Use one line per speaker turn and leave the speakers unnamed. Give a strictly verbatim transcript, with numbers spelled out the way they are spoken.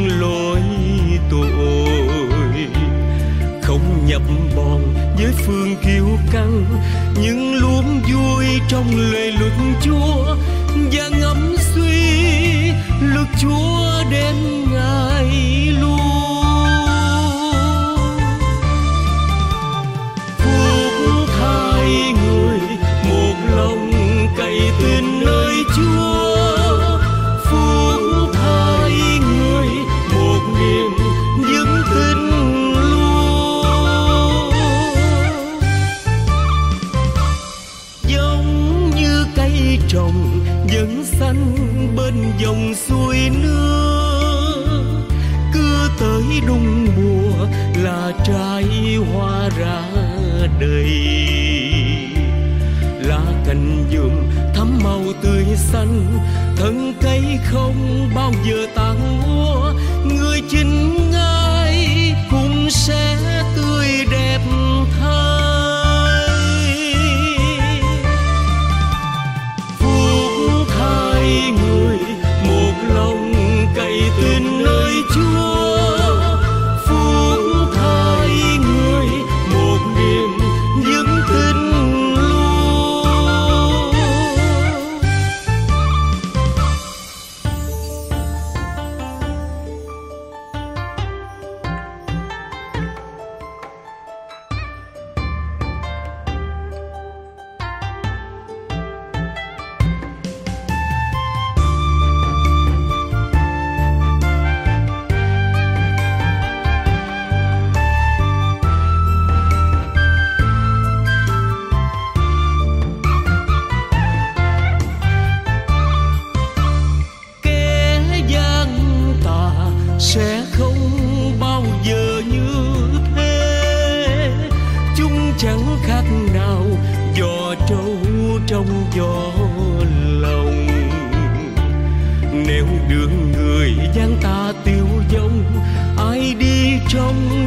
lỗi tội, không nhập bọn với phương kiêu căng, nhưng luôn vui trong lời luật Chúa và ngẫm suy luật Chúa đến ngày luôn. Phúc thay người một lòng cậy tin nơi Chúa, phúc thay người một niềm vững tin luôn. Giống như cây trồng vẫn xanh bên dòng suối nước, cứ tới đúng mùa là trái hoa ra đầy. Lá cành nhuộm thắm màu tươi xanh, thân cây không bao giờ tàn úa, người chính ngài cũng sẽ tươi đẹp thay. Phúc thay người một lòng cậy tin nơi Chúa, phúc thay người một niềm vững tin luôn. Sẽ không bao giờ như thế, chúng chẳng khác nào giò trâu trong gió lòng. Nếu đường người gian ta tiêu vong, ai đi trong